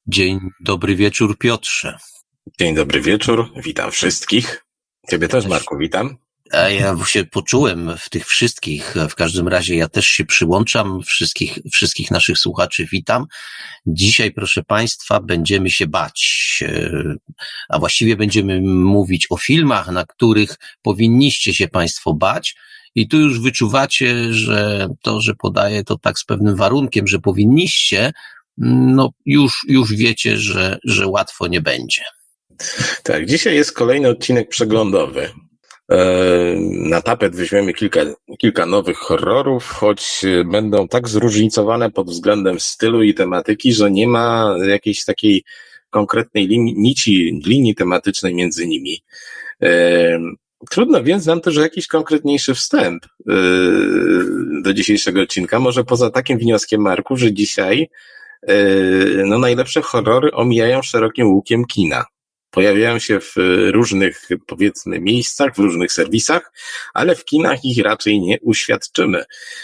Dzień dobry wieczór, Piotrze. Dzień dobry wieczór, witam wszystkich. Ciebie też, Marku, witam. A ja się poczułem w tych wszystkich, w każdym razie ja też się przyłączam, wszystkich naszych słuchaczy witam. Dzisiaj, proszę Państwa, będziemy się bać, a właściwie będziemy mówić o filmach, na których powinniście się Państwo bać. I tu już wyczuwacie, że to, że podaję to tak z pewnym warunkiem, że powinniście, no już wiecie, że łatwo nie będzie. Tak, dzisiaj jest kolejny odcinek przeglądowy. Na tapet weźmiemy kilka nowych horrorów, choć będą tak zróżnicowane pod względem stylu i tematyki, że nie ma jakiejś takiej konkretnej linii tematycznej między nimi. Trudno więc nam też jakiś konkretniejszy wstęp do dzisiejszego odcinka. Może poza takim wnioskiem, Marku, że dzisiaj najlepsze horrory omijają szerokim łukiem kina. Pojawiają się w różnych, powiedzmy, miejscach, w różnych serwisach, ale w kinach ich raczej nie uświadczymy.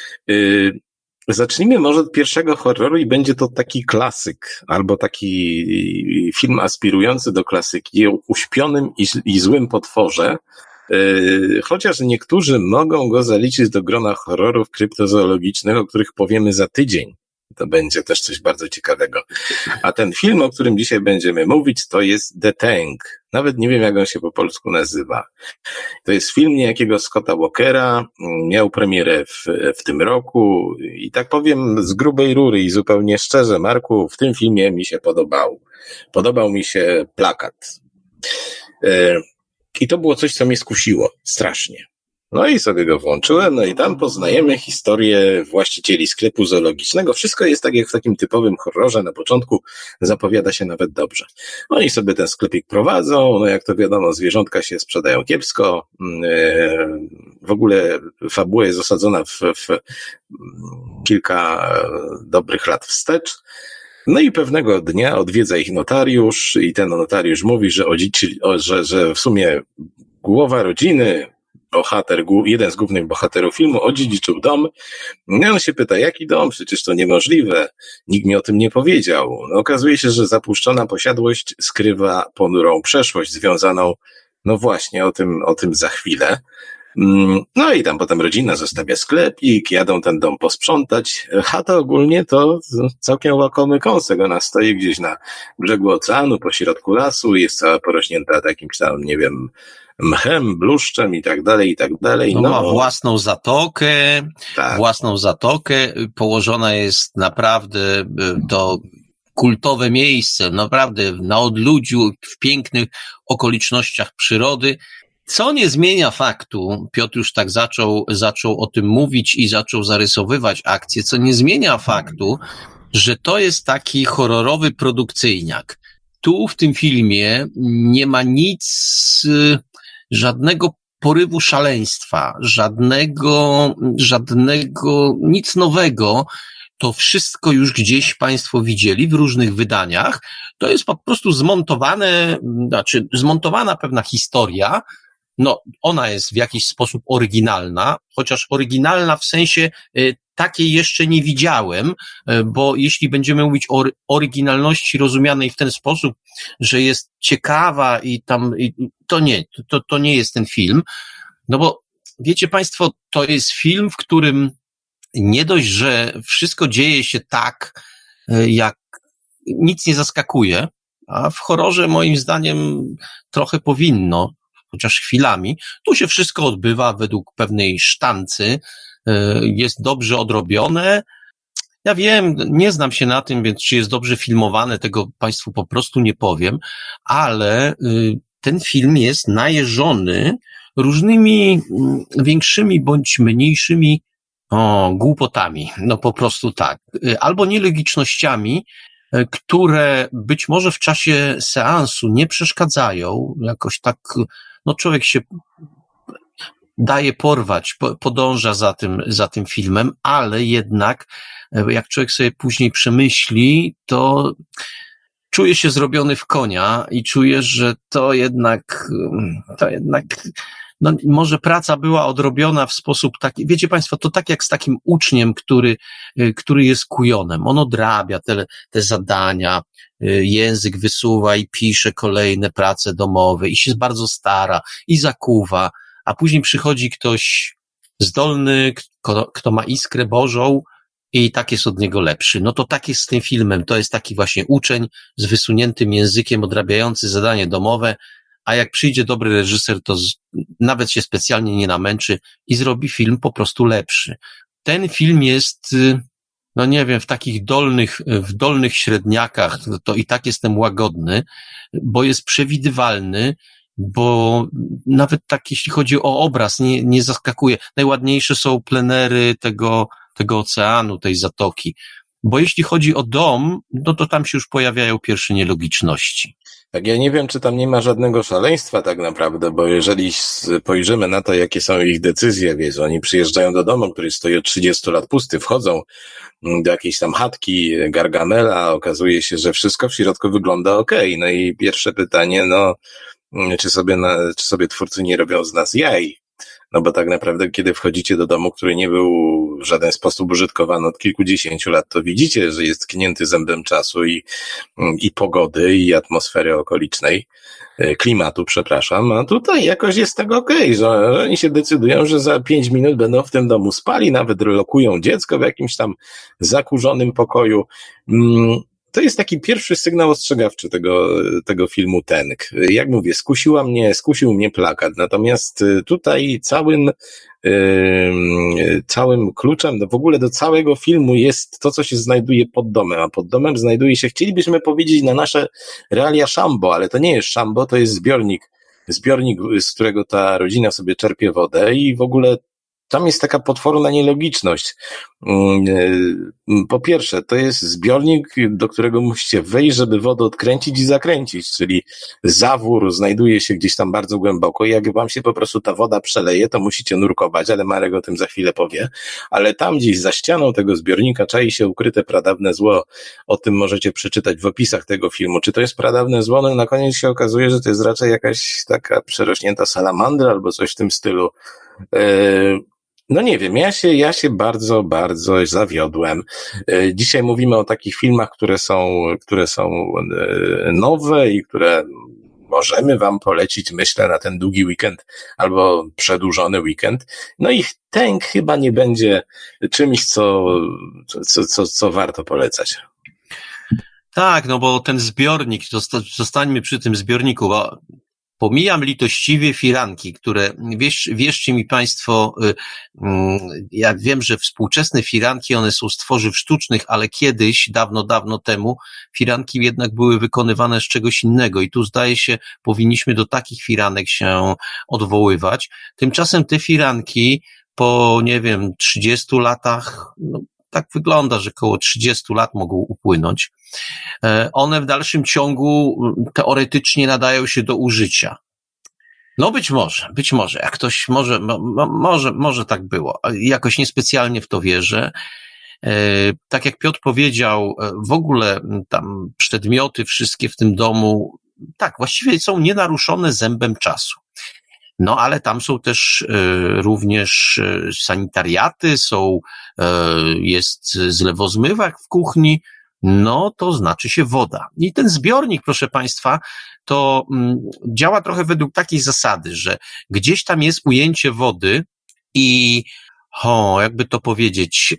Zacznijmy może od pierwszego horroru i będzie to taki klasyk, albo taki film aspirujący do klasyki, o uśpionym i złym potworze, chociaż niektórzy mogą go zaliczyć do grona horrorów kryptozoologicznych, o których powiemy za tydzień. To będzie też coś bardzo ciekawego. A ten film, o którym dzisiaj będziemy mówić, to jest The Tank. Nawet nie wiem, jak on się po polsku nazywa. To jest film niejakiego Scotta Walkera, miał premierę w tym roku i tak powiem z grubej rury i zupełnie szczerze, Marku, w tym filmie mi się podobał. Podobał mi się plakat. I to było coś, co mnie skusiło strasznie. No i sobie go włączyłem, no i tam poznajemy historię właścicieli sklepu zoologicznego. Wszystko jest tak jak w takim typowym horrorze. Na początku zapowiada się nawet dobrze. Oni sobie ten sklepik prowadzą, no jak to wiadomo, zwierzątka się sprzedają kiepsko. W ogóle fabuła jest osadzona w kilka dobrych lat wstecz. No i pewnego dnia odwiedza ich notariusz i ten notariusz mówi, że w sumie głowa rodziny, jeden z głównych bohaterów filmu, odziedziczył dom. No on się pyta, jaki dom? Przecież to niemożliwe. Nikt mi o tym nie powiedział. No okazuje się, że zapuszczona posiadłość skrywa ponurą przeszłość związaną, no właśnie, o tym za chwilę. No i tam potem rodzina zostawia sklepik, jadą ten dom posprzątać. Chata ogólnie to całkiem łakomy kąsek. Ona stoi gdzieś na brzegu oceanu, pośrodku lasu, jest cała porośnięta takim tam, nie wiem, mchem, bluszczem i tak dalej. No ma własną zatokę, położona jest naprawdę to kultowe miejsce, naprawdę na odludziu, w pięknych okolicznościach przyrody, co nie zmienia faktu, Piotr już tak zaczął o tym mówić i zaczął zarysowywać akcję, co nie zmienia faktu, że to jest taki horrorowy produkcyjniak. Tu w tym filmie nie ma żadnego porywu szaleństwa, nic nowego. To wszystko już gdzieś Państwo widzieli w różnych wydaniach. To jest po prostu zmontowana pewna historia. No, ona jest w jakiś sposób oryginalna, chociaż oryginalna w sensie takiej jeszcze nie widziałem, bo jeśli będziemy mówić o oryginalności rozumianej w ten sposób, że jest ciekawa to nie jest ten film. No bo wiecie Państwo, to jest film, w którym nie dość, że wszystko dzieje się tak, jak nic nie zaskakuje, a w horrorze moim zdaniem trochę powinno, chociaż chwilami. Tu się wszystko odbywa według pewnej sztancy, jest dobrze odrobione. Ja wiem, nie znam się na tym, więc czy jest dobrze filmowane, tego Państwu po prostu nie powiem, ale ten film jest najeżony różnymi większymi bądź mniejszymi głupotami, no po prostu tak, albo nielogicznościami, które być może w czasie seansu nie przeszkadzają, jakoś tak, no człowiek się daje porwać, podąża za tym filmem, ale jednak jak człowiek sobie później przemyśli, to czuje się zrobiony w konia i czuje, że to jednak no może praca była odrobiona w sposób taki, wiecie Państwo, to tak jak z takim uczniem, który jest kujonem. On odrabia te zadania, język wysuwa i pisze kolejne prace domowe i się bardzo stara i zakuwa, a później przychodzi ktoś zdolny, kto ma iskrę Bożą i tak jest od niego lepszy. No to tak jest z tym filmem. To jest taki właśnie uczeń z wysuniętym językiem, odrabiający zadanie domowe, a jak przyjdzie dobry reżyser, to nawet się specjalnie nie namęczy i zrobi film po prostu lepszy. Ten film jest, no nie wiem, w dolnych średniakach, to i tak jestem łagodny, bo jest przewidywalny, bo nawet tak jeśli chodzi o obraz, nie zaskakuje. Najładniejsze są plenery tego oceanu, tej zatoki. Bo jeśli chodzi o dom, no to tam się już pojawiają pierwsze nielogiczności. Tak, ja nie wiem, czy tam nie ma żadnego szaleństwa tak naprawdę, bo jeżeli spojrzymy na to, jakie są ich decyzje, wiesz, oni przyjeżdżają do domu, który stoi od 30 lat pusty, wchodzą do jakiejś tam chatki Gargamela, a okazuje się, że wszystko w środku wygląda okej. No i pierwsze pytanie, no, czy sobie twórcy nie robią z nas jaj? No bo tak naprawdę, kiedy wchodzicie do domu, który nie był w żaden sposób użytkowany od kilkudziesięciu lat, to widzicie, że jest tknięty zębem czasu i pogody, i atmosfery okolicznej, klimatu, przepraszam, a tutaj jakoś jest tak okej, że oni się decydują, że za 5 minut będą w tym domu spali, nawet relokują dziecko w jakimś tam zakurzonym pokoju. To jest taki pierwszy sygnał ostrzegawczy tego filmu Tęg. Jak mówię, skusił mnie plakat, natomiast tutaj całym kluczem w ogóle do całego filmu jest to, co się znajduje pod domem, a pod domem znajduje się, chcielibyśmy powiedzieć na nasze realia szambo, ale to nie jest szambo, to jest zbiornik, z którego ta rodzina sobie czerpie wodę i w ogóle tam jest taka potworna nielogiczność. Po pierwsze, to jest zbiornik, do którego musicie wejść, żeby wodę odkręcić i zakręcić, czyli zawór znajduje się gdzieś tam bardzo głęboko i jak wam się po prostu ta woda przeleje, to musicie nurkować, ale Marek o tym za chwilę powie, ale tam gdzieś za ścianą tego zbiornika czai się ukryte pradawne zło. O tym możecie przeczytać w opisach tego filmu. Czy to jest pradawne zło? No i na koniec się okazuje, że to jest raczej jakaś taka przerośnięta salamandra albo coś w tym stylu. No nie wiem, ja się bardzo, bardzo zawiodłem. Dzisiaj mówimy o takich filmach, które są nowe i które możemy wam polecić, myślę, na ten długi weekend albo przedłużony weekend. No i Tęg chyba nie będzie czymś, co warto polecać. Tak, no bo ten zbiornik, zostańmy przy tym zbiorniku, bo pomijam litościwie firanki, które, wierzcie mi Państwo, ja wiem, że współczesne firanki, one są z tworzyw sztucznych, ale kiedyś, dawno temu, firanki jednak były wykonywane z czegoś innego i tu zdaje się, powinniśmy do takich firanek się odwoływać. Tymczasem te firanki po, nie wiem, 30 latach, no, tak wygląda, że koło 30 lat mogą upłynąć. One w dalszym ciągu teoretycznie nadają się do użycia. No być może, jak ktoś, może tak było. Jakoś niespecjalnie w to wierzę. Tak jak Piotr powiedział, w ogóle tam przedmioty wszystkie w tym domu, tak, właściwie są nienaruszone zębem czasu. No, ale tam są też również sanitariaty, jest zlewozmywak w kuchni, no to znaczy się woda. I ten zbiornik, proszę Państwa, to działa trochę według takiej zasady, że gdzieś tam jest ujęcie wody i, jakby to powiedzieć,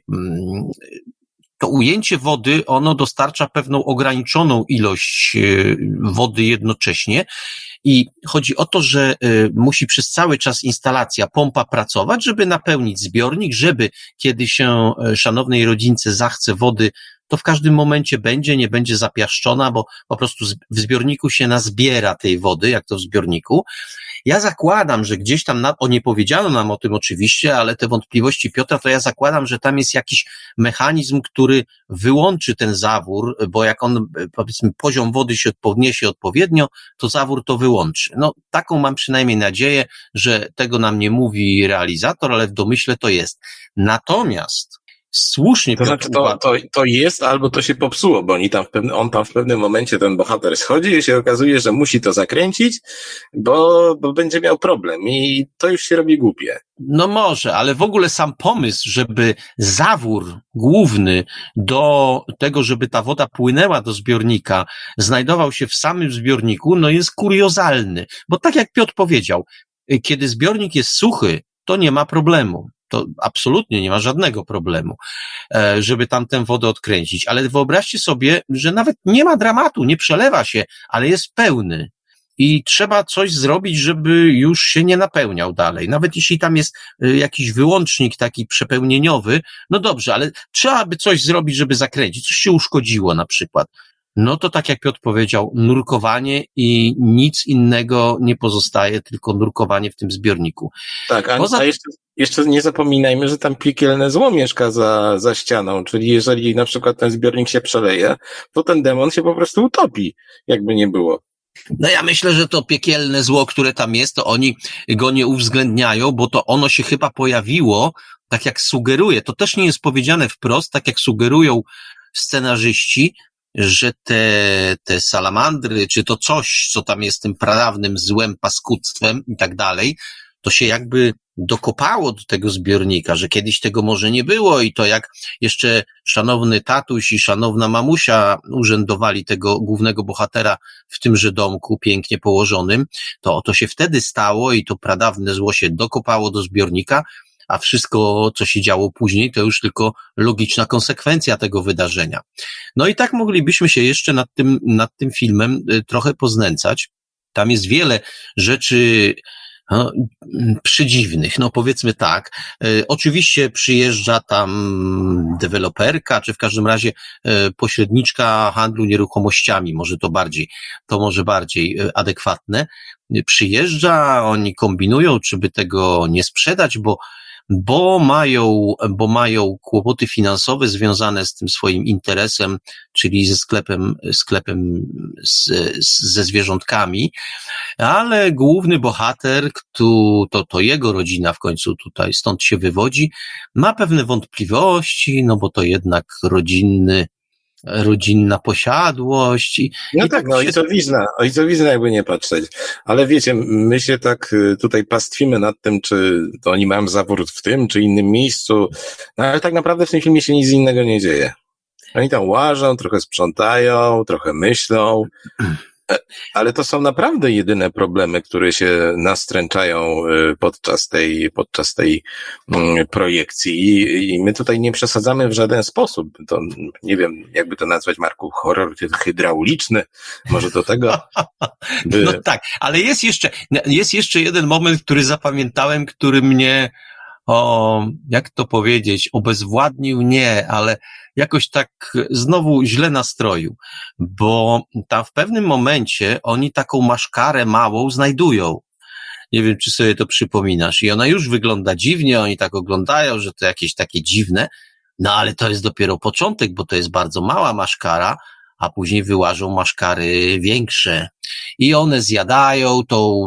to ujęcie wody, ono dostarcza pewną ograniczoną ilość wody jednocześnie i chodzi o to, że musi przez cały czas instalacja, pompa pracować, żeby napełnić zbiornik, żeby kiedy się szanownej rodzince zachce wody, to w każdym momencie nie będzie zapiaszczona, bo po prostu w zbiorniku się nazbiera tej wody, jak to w zbiorniku. Ja zakładam, że gdzieś tam, nie powiedziano nam o tym oczywiście, ale te wątpliwości Piotra, to ja zakładam, że tam jest jakiś mechanizm, który wyłączy ten zawór, bo jak on, powiedzmy, poziom wody się podniesie odpowiednio, to zawór to wyłączy. No, taką mam przynajmniej nadzieję, że tego nam nie mówi realizator, ale w domyśle to jest. Natomiast Słusznie, To Piotr, znaczy, to jest, albo to się popsuło, bo on tam w pewnym momencie, ten bohater schodzi i się okazuje, że musi to zakręcić, bo będzie miał problem i to już się robi głupie. No może, ale w ogóle sam pomysł, żeby zawór główny do tego, żeby ta woda płynęła do zbiornika, znajdował się w samym zbiorniku, no jest kuriozalny. Bo tak jak Piotr powiedział, kiedy zbiornik jest suchy, to nie ma problemu. To absolutnie nie ma żadnego problemu, żeby tam tę wodę odkręcić. Ale wyobraźcie sobie, że nawet nie ma dramatu, nie przelewa się, ale jest pełny. I trzeba coś zrobić, żeby już się nie napełniał dalej. Nawet jeśli tam jest jakiś wyłącznik taki przepełnieniowy, no dobrze, ale trzeba by coś zrobić, żeby zakręcić. Coś się uszkodziło na przykład. No to tak jak Piotr powiedział, nurkowanie i nic innego nie pozostaje, tylko nurkowanie w tym zbiorniku. Tak, a jeszcze nie zapominajmy, że tam piekielne zło mieszka za ścianą, czyli jeżeli na przykład ten zbiornik się przeleje, to ten demon się po prostu utopi, jakby nie było. No ja myślę, że to piekielne zło, które tam jest, to oni go nie uwzględniają, bo to ono się chyba pojawiło, tak jak sugeruje, to też nie jest powiedziane wprost, tak jak sugerują scenarzyści, że te salamandry, czy to coś, co tam jest tym pradawnym złem, paskudztwem i tak dalej, to się jakby dokopało do tego zbiornika, że kiedyś tego może nie było i to jak jeszcze szanowny tatuś i szanowna mamusia urzędowali tego głównego bohatera w tymże domku pięknie położonym, to się wtedy stało i to pradawne zło się dokopało do zbiornika, a wszystko, co się działo później, to już tylko logiczna konsekwencja tego wydarzenia. No i tak moglibyśmy się jeszcze nad tym filmem trochę poznęcać. Tam jest wiele rzeczy przedziwnych, no powiedzmy tak. Oczywiście przyjeżdża tam deweloperka, czy w każdym razie pośredniczka handlu nieruchomościami, może bardziej adekwatne. Przyjeżdża, oni kombinują, czy by tego nie sprzedać, bo mają kłopoty finansowe związane z tym swoim interesem, czyli ze sklepem ze zwierzątkami, ale główny bohater, to jego rodzina w końcu tutaj stąd się wywodzi, ma pewne wątpliwości, no bo to jednak rodzinna posiadłość. No tak, no ojcowizna jakby nie patrzeć. Ale wiecie, my się tak tutaj pastwimy nad tym, czy to oni mają zawód w tym, czy innym miejscu, no ale tak naprawdę w tym filmie się nic innego nie dzieje. Oni tam łażą, trochę sprzątają, trochę myślą, ale to są naprawdę jedyne problemy, które się nastręczają podczas tej projekcji i my tutaj nie przesadzamy w żaden sposób. To nie wiem, jakby to nazwać, Marku, horror hydrauliczny, może do tego by... No tak, ale jest jeszcze jeden moment, który zapamiętałem, który mnie, jak to powiedzieć, obezwładnił, nie, ale jakoś tak znowu źle nastroił, bo tam w pewnym momencie oni taką maszkarę małą znajdują. Nie wiem, czy sobie to przypominasz. I ona już wygląda dziwnie, oni tak oglądają, że to jakieś takie dziwne, no ale to jest dopiero początek, bo to jest bardzo mała maszkara, a później wyłażą maszkary większe. I one zjadają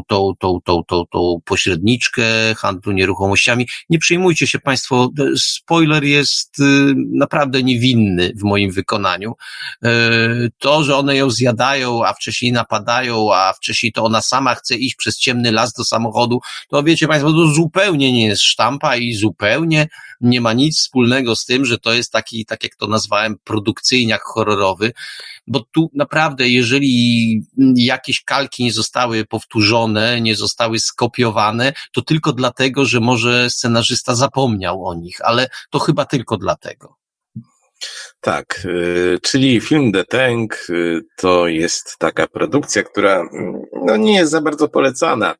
tą pośredniczkę handlu nieruchomościami. Nie przejmujcie się Państwo, spoiler jest naprawdę niewinny w moim wykonaniu. To, że one ją zjadają, a wcześniej napadają, a wcześniej to ona sama chce iść przez ciemny las do samochodu, to wiecie Państwo, to zupełnie nie jest sztampa i zupełnie nie ma nic wspólnego z tym, że to jest taki, tak jak to nazwałem, produkcyjniak horrorowy, bo tu naprawdę, jeżeli jakieś kalki nie zostały powtórzone, nie zostały skopiowane, to tylko dlatego, że może scenarzysta zapomniał o nich, ale to chyba tylko dlatego. Tak, czyli film The Tank to jest taka produkcja, która no nie jest za bardzo polecana.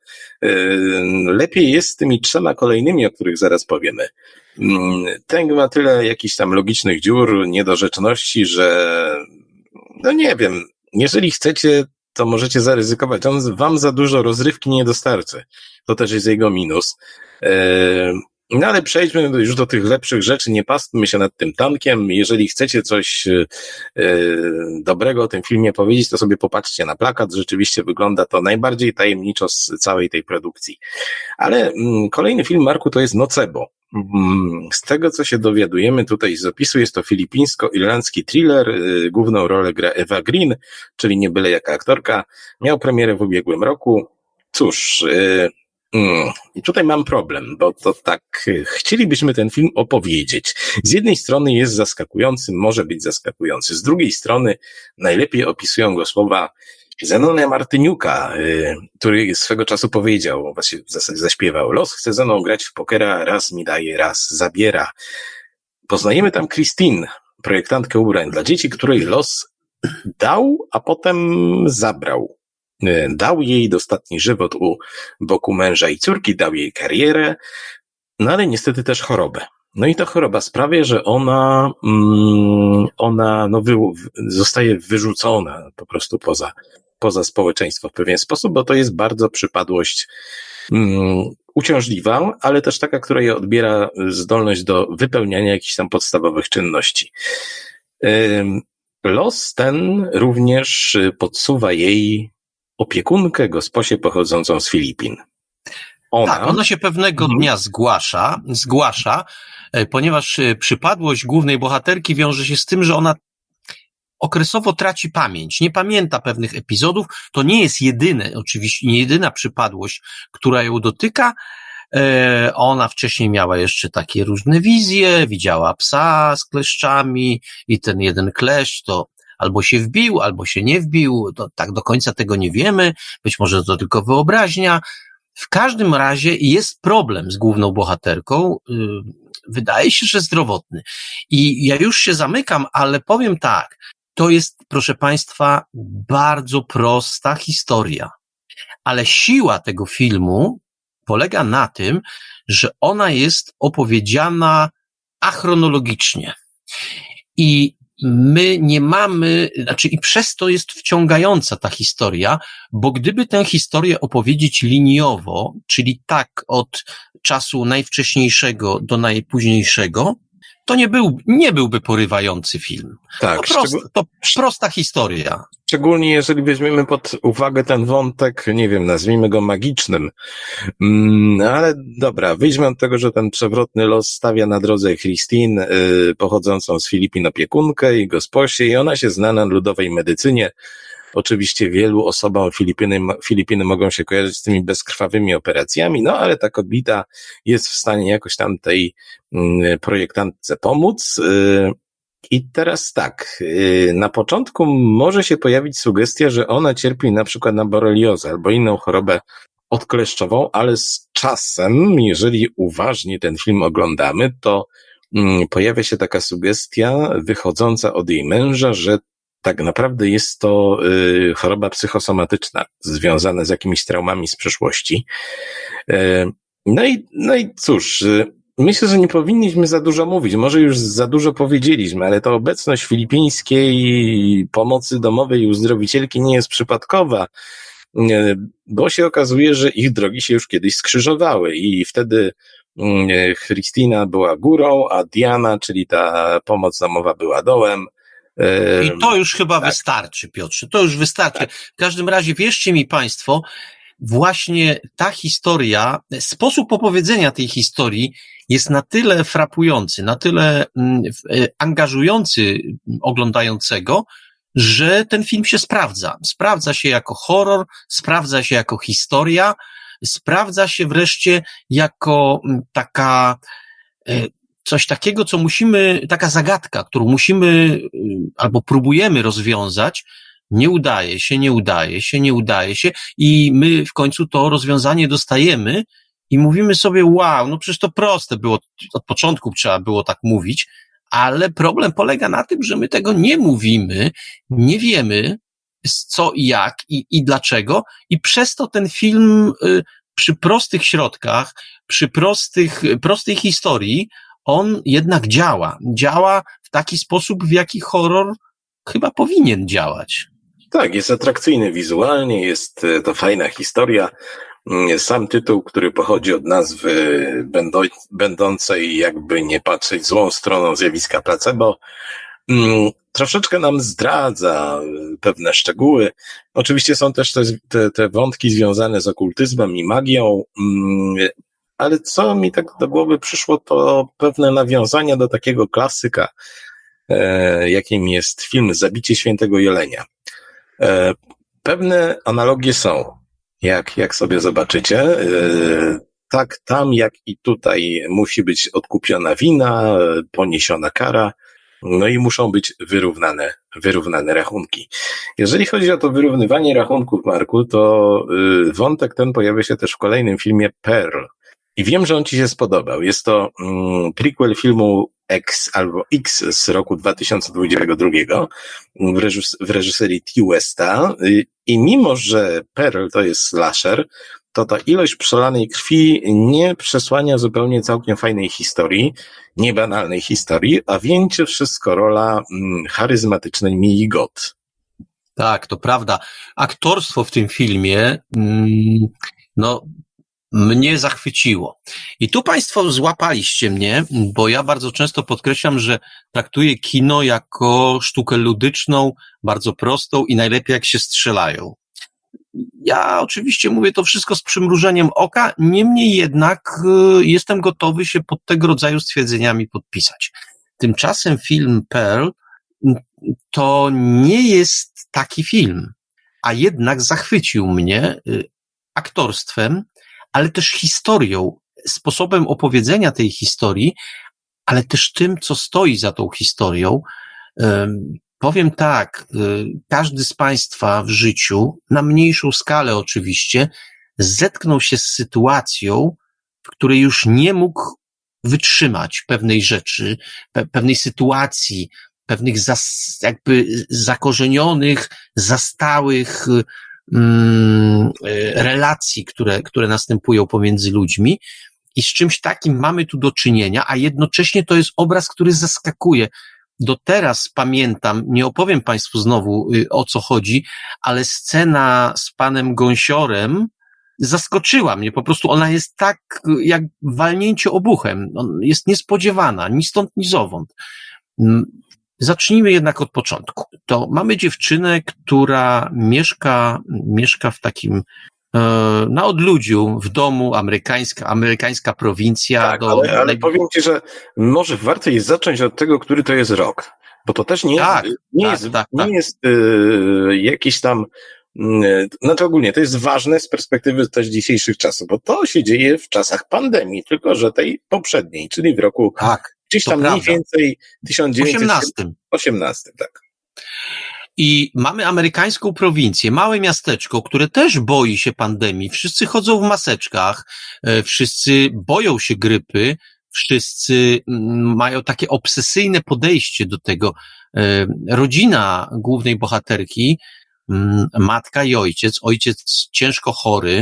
Lepiej jest z tymi 3 kolejnymi, o których zaraz powiemy. Tank ma tyle jakichś tam logicznych dziur, niedorzeczności, że no nie wiem, jeżeli chcecie, to możecie zaryzykować. On wam za dużo rozrywki nie dostarczy. To też jest jego minus. No ale przejdźmy już do tych lepszych rzeczy, nie pastwmy się nad tym tankiem. Jeżeli chcecie coś dobrego o tym filmie powiedzieć, to sobie popatrzcie na plakat. Rzeczywiście wygląda to najbardziej tajemniczo z całej tej produkcji. Ale kolejny film, Marku, to jest Nocebo. Z tego, co się dowiadujemy tutaj z opisu, jest to filipińsko-irlandzki thriller. Główną rolę gra Eva Green, czyli nie byle jaka aktorka. Miał premierę w ubiegłym roku. Cóż, i tutaj mam problem, bo to tak, chcielibyśmy ten film opowiedzieć. Z jednej strony jest zaskakujący, może być zaskakujący. Z drugiej strony najlepiej opisują go słowa Zenona Martyniuka, który swego czasu powiedział, właśnie w zasadzie zaśpiewał: los chce ze mną grać w pokera, raz mi daje, raz zabiera. Poznajemy tam Christine, projektantkę ubrań dla dzieci, której los dał, a potem zabrał. Dał jej dostatni żywot u boku męża i córki, dał jej karierę, no ale niestety też chorobę. No i ta choroba sprawia, że ona zostaje wyrzucona po prostu poza społeczeństwo w pewien sposób, bo to jest bardzo przypadłość uciążliwa, ale też taka, która jej odbiera zdolność do wypełniania jakichś tam podstawowych czynności. Los ten również podsuwa jej opiekunkę, gosposię pochodzącą z Filipin. Ona się pewnego dnia zgłasza, ponieważ przypadłość głównej bohaterki wiąże się z tym, że ona okresowo traci pamięć, nie pamięta pewnych epizodów. To nie jest oczywiście nie jedyna przypadłość, która ją dotyka. Ona wcześniej miała jeszcze takie różne wizje, widziała psa z kleszczami i ten jeden kleszcz to albo się wbił, albo się nie wbił, to tak do końca tego nie wiemy, być może to tylko wyobraźnia. W każdym razie jest problem z główną bohaterką, wydaje się, że zdrowotny. I ja już się zamykam, ale powiem tak, to jest, proszę Państwa, bardzo prosta historia, ale siła tego filmu polega na tym, że ona jest opowiedziana achronologicznie. I my nie mamy, i przez to jest wciągająca ta historia, bo gdyby tę historię opowiedzieć liniowo, czyli tak od czasu najwcześniejszego do najpóźniejszego, to nie byłby porywający film. Tak, to prosta historia. Szczególnie jeżeli weźmiemy pod uwagę ten wątek, nie wiem, nazwijmy go magicznym. Ale dobra, wyjdźmy od tego, że ten przewrotny los stawia na drodze Christine, pochodzącą z Filipin opiekunkę i gosposię, i ona się zna na ludowej medycynie. Oczywiście wielu osobom Filipiny mogą się kojarzyć z tymi bezkrwawymi operacjami, no ale ta kobieta jest w stanie jakoś tam tej projektantce pomóc. I teraz tak, na początku może się pojawić sugestia, że ona cierpi na przykład na boreliozę albo inną chorobę odkleszczową, ale z czasem, jeżeli uważnie ten film oglądamy, to pojawia się taka sugestia wychodząca od jej męża, że tak naprawdę jest to choroba psychosomatyczna, związana z jakimiś traumami z przeszłości. No i cóż, myślę, że nie powinniśmy za dużo mówić, może już za dużo powiedzieliśmy, ale ta obecność filipińskiej pomocy domowej i uzdrowicielki nie jest przypadkowa, bo się okazuje, że ich drogi się już kiedyś skrzyżowały i wtedy Christina była górą, a Diana, czyli ta pomoc domowa, była dołem. I to już chyba wystarczy, Piotrze, to już wystarczy. Tak. W każdym razie wierzcie mi Państwo, właśnie ta historia, sposób opowiedzenia tej historii jest na tyle frapujący, na tyle angażujący oglądającego, że ten film się sprawdza. Sprawdza się jako horror, sprawdza się jako historia, sprawdza się wreszcie jako coś takiego, taka zagadka, którą musimy albo próbujemy rozwiązać. Nie udaje się i my w końcu to rozwiązanie dostajemy i mówimy sobie, wow, no przecież to proste było, od początku trzeba było tak mówić, ale problem polega na tym, że my tego nie mówimy, nie wiemy co i jak i dlaczego, i przez to ten film przy prostych środkach, przy prostej historii, on jednak działa w taki sposób, w jaki horror chyba powinien działać. Tak, jest atrakcyjny wizualnie, jest to fajna historia. Sam tytuł, który pochodzi od nazwy będącej, jakby nie patrzeć, złą stroną zjawiska placebo, troszeczkę nam zdradza pewne szczegóły. Oczywiście są też te wątki związane z okultyzmem i magią. ale co mi tak do głowy przyszło, to pewne nawiązania do takiego klasyka, jakim jest film Zabicie Świętego Jelenia. Pewne analogie są, jak sobie zobaczycie. Tak tam, jak i tutaj musi być odkupiona wina, poniesiona kara, no i muszą być wyrównane rachunki. Jeżeli chodzi o to wyrównywanie rachunków, Marku, to wątek ten pojawia się też w kolejnym filmie Pearl. I wiem, że on ci się spodobał. Jest to prequel filmu X albo X z roku 2022 w reżyserii T. Westa. I mimo, że Pearl to jest slasher, to ta ilość przelanej krwi nie przesłania zupełnie całkiem fajnej historii, niebanalnej historii, a wieńczy wszystko rola charyzmatycznej Mii Goth. Tak, to prawda. Aktorstwo w tym filmie, no, mnie zachwyciło. I tu Państwo złapaliście mnie, bo ja bardzo często podkreślam, że traktuję kino jako sztukę ludyczną, bardzo prostą i najlepiej jak się strzelają. Ja oczywiście mówię to wszystko z przymrużeniem oka, niemniej jednak jestem gotowy się pod tego rodzaju stwierdzeniami podpisać. Tymczasem film Pearl to nie jest taki film, a jednak zachwycił mnie aktorstwem, ale też historią, sposobem opowiedzenia tej historii, ale też tym, co stoi za tą historią. Powiem tak, każdy z Państwa w życiu, na mniejszą skalę oczywiście, zetknął się z sytuacją, w której już nie mógł wytrzymać pewnej rzeczy, pewnej sytuacji, pewnych jakby zakorzenionych, zastałych relacji, które następują pomiędzy ludźmi i z czymś takim mamy tu do czynienia, a jednocześnie to jest obraz, który zaskakuje. Do teraz pamiętam, nie opowiem Państwu znowu o co chodzi, ale scena z panem Gąsiorem zaskoczyła mnie, po prostu ona jest tak jak walnięcie obuchem, jest niespodziewana, ni stąd, ni zowąd. Zacznijmy jednak od początku. To mamy dziewczynę, która mieszka w takim na odludziu, w domu, amerykańska prowincja. Tak, ale powiem Ci, że może warto jest zacząć od tego, który to jest rok, bo to też nie jest jakiś tam, znaczy ogólnie to jest ważne z perspektywy też dzisiejszych czasów, bo to się dzieje w czasach pandemii, tylko że tej poprzedniej, czyli w roku gdzieś tam mniej więcej 1918, tak. I mamy amerykańską prowincję, małe miasteczko, które też boi się pandemii. Wszyscy chodzą w maseczkach, wszyscy boją się grypy, wszyscy mają takie obsesyjne podejście do tego. Rodzina głównej bohaterki, matka i ojciec ciężko chory,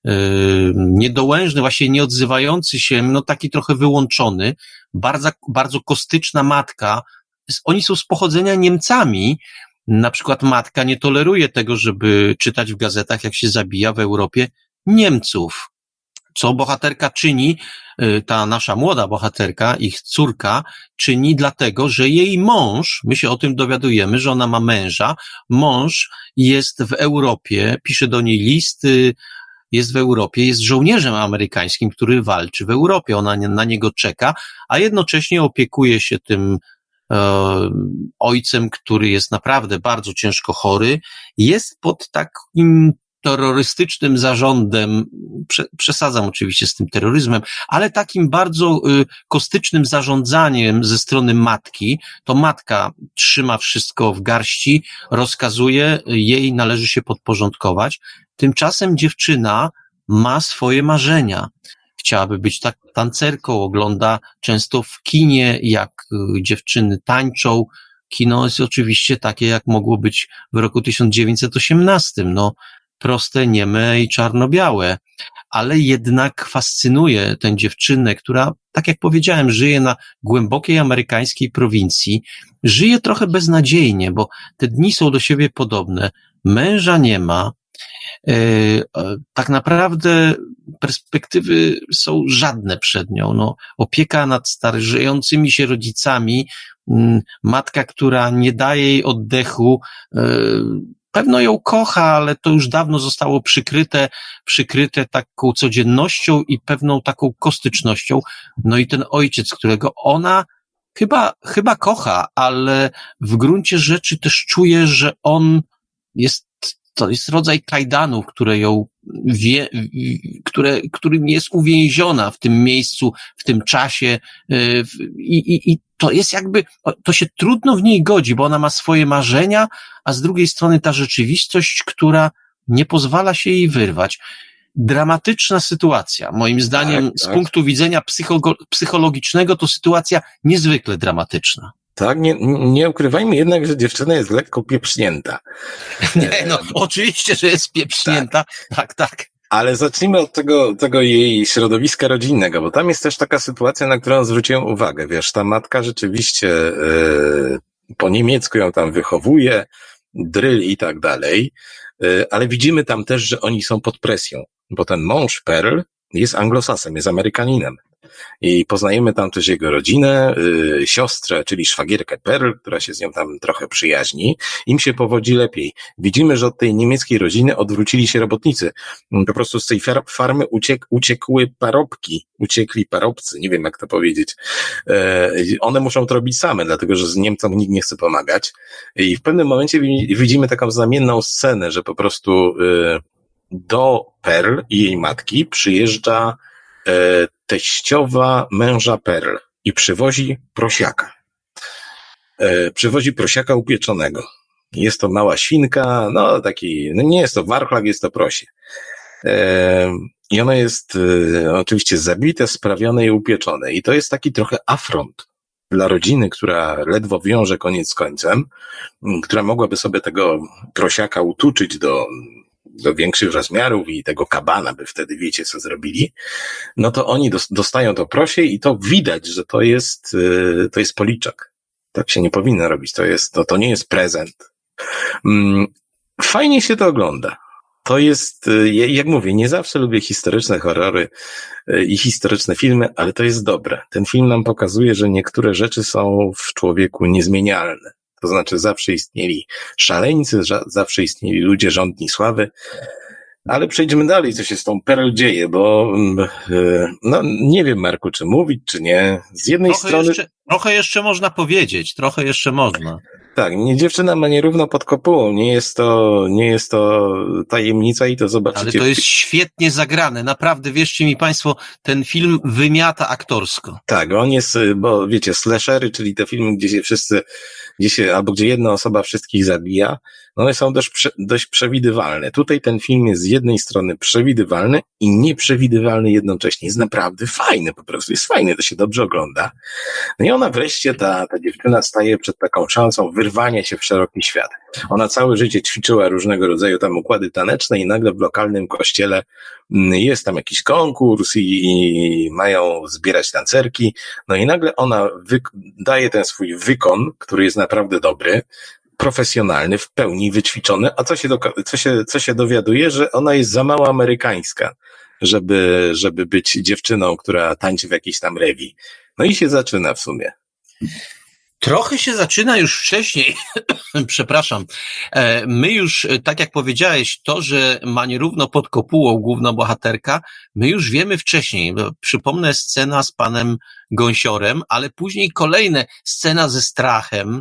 niedołężny, właśnie nie odzywający się, no taki trochę wyłączony, bardzo kostyczna matka. Oni są z pochodzenia Niemcami. Na przykład matka nie toleruje tego, żeby czytać w gazetach, jak się zabija w Europie Niemców. Co bohaterka czyni, ta nasza młoda bohaterka, ich córka, czyni dlatego, że jej mąż, my się o tym dowiadujemy, że ona ma męża, mąż jest w Europie, pisze do niej listy, jest w Europie, jest żołnierzem amerykańskim, który walczy w Europie. Ona na niego czeka, a jednocześnie opiekuje się tym ojcem, który jest naprawdę bardzo ciężko chory, jest pod takim terrorystycznym zarządem, przesadzam oczywiście z tym terroryzmem, ale takim bardzo kostycznym zarządzaniem ze strony matki. To matka trzyma wszystko w garści, rozkazuje, jej należy się podporządkować. Tymczasem dziewczyna ma swoje marzenia. Chciałaby być tancerką, ogląda często w kinie, jak dziewczyny tańczą. Kino jest oczywiście takie, jak mogło być w roku 1918. No, proste, nieme i czarno-białe. Ale jednak fascynuje tę dziewczynę, która, tak jak powiedziałem, żyje na głębokiej amerykańskiej prowincji. Żyje trochę beznadziejnie, bo te dni są do siebie podobne. Męża nie ma. Tak naprawdę perspektywy są żadne przed nią. No, opieka nad starzejącymi się rodzicami, matka, która nie daje jej oddechu, pewno ją kocha, ale to już dawno zostało przykryte taką codziennością i pewną taką kostycznością. No i ten ojciec, którego ona chyba kocha, ale w gruncie rzeczy też czuje, że to jest rodzaj kajdanów, które ją którym jest uwięziona w tym miejscu, w tym czasie, i to jest jakby, to się trudno w niej godzi, bo ona ma swoje marzenia, a z drugiej strony ta rzeczywistość, która nie pozwala się jej wyrwać. Dramatyczna sytuacja. Moim zdaniem, z punktu widzenia psychologicznego, to sytuacja niezwykle dramatyczna. Tak, nie ukrywajmy jednak, że dziewczyna jest lekko pieprznięta. Nie, no, oczywiście, że jest pieprznięta. Tak. Ale zacznijmy od tego jej środowiska rodzinnego, bo tam jest też taka sytuacja, na którą zwróciłem uwagę. Wiesz, ta matka rzeczywiście po niemiecku ją tam wychowuje, dryl i tak dalej, ale widzimy tam też, że oni są pod presją, bo ten mąż Pearl jest anglosasem, jest Amerykaninem. I poznajemy tam też jego rodzinę, siostrę, czyli szwagierkę Pearl, która się z nią tam trochę przyjaźni. Im się powodzi lepiej. Widzimy, że od tej niemieckiej rodziny odwrócili się robotnicy. Po prostu z tej farmy uciekli parobcy, nie wiem jak to powiedzieć. One muszą to robić same, dlatego że z Niemcom nikt nie chce pomagać. I w pewnym momencie widzimy taką znamienną scenę, że po prostu do Pearl i jej matki przyjeżdża teściowa męża Pearl i przywozi prosiaka. Przywozi prosiaka upieczonego. Jest to mała świnka, nie jest to warchlak, jest to prosie. I ono jest oczywiście zabite, sprawione i upieczone. I to jest taki trochę afront dla rodziny, która ledwo wiąże koniec z końcem, która mogłaby sobie tego prosiaka utuczyć do większych rozmiarów i tego kabana by wtedy, wiecie, co zrobili, no to oni dostają to prosie i to widać, że to jest policzek. Tak się nie powinno robić. To nie jest prezent. Fajnie się to ogląda. To jest, jak mówię, nie zawsze lubię historyczne horrory i historyczne filmy, ale to jest dobre. Ten film nam pokazuje, że niektóre rzeczy są w człowieku niezmienialne. To znaczy zawsze istnieli szaleńcy, zawsze istnieli ludzie żądni sławy, ale przejdźmy dalej, co się z tą Pearl dzieje, bo nie wiem, Marku, czy mówić, czy nie. Z jednej strony... Trochę jeszcze można powiedzieć, trochę jeszcze można. Tak, dziewczyna ma nierówno pod kopułą, nie jest to tajemnica i to zobaczycie. Ale to jest świetnie zagrane, naprawdę, wierzcie mi państwo, ten film wymiata aktorsko. Tak, on jest, bo wiecie, slashery, czyli te filmy, gdzie jedna osoba wszystkich zabija, one są dość przewidywalne. Tutaj ten film jest z jednej strony przewidywalny i nieprzewidywalny jednocześnie. Jest naprawdę fajny, po prostu jest fajny, to się dobrze ogląda. No i ona wreszcie, ta dziewczyna staje przed taką szansą wyrwania się w szeroki świat. Ona całe życie ćwiczyła różnego rodzaju tam układy taneczne i nagle w lokalnym kościele jest tam jakiś konkurs i mają zbierać tancerki. No i nagle ona daje ten swój wykon, który jest naprawdę dobry, profesjonalny, w pełni wyćwiczony, a co się dowiaduje, że ona jest za mało amerykańska, żeby być dziewczyną, która tańczy w jakiejś tam rewi. No i się zaczyna w sumie. Trochę się zaczyna już wcześniej, przepraszam. My już, tak jak powiedziałeś, to, że ma nierówno pod kopułą główna bohaterka, my już wiemy wcześniej. Przypomnę scena z panem Gąsiorem, ale później kolejne scena ze strachem.